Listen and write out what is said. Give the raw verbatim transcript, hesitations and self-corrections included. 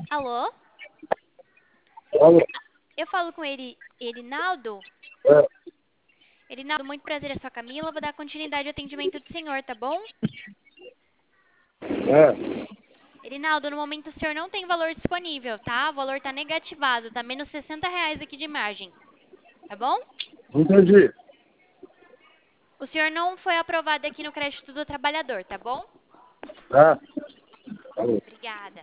Alô? Alô? Eu falo com ele, Erinaldo? É, Erinaldo, muito prazer, eu sou a Camila. Vou dar continuidade ao atendimento do senhor, tá bom? é, Erinaldo, no momento o senhor não tem valor disponível, tá? O valor tá negativado, tá menos sessenta reais aqui de margem, tá bom? não entendi. O senhor não foi aprovado aqui no crédito do trabalhador, tá bom? Tá? Alô? Obrigada.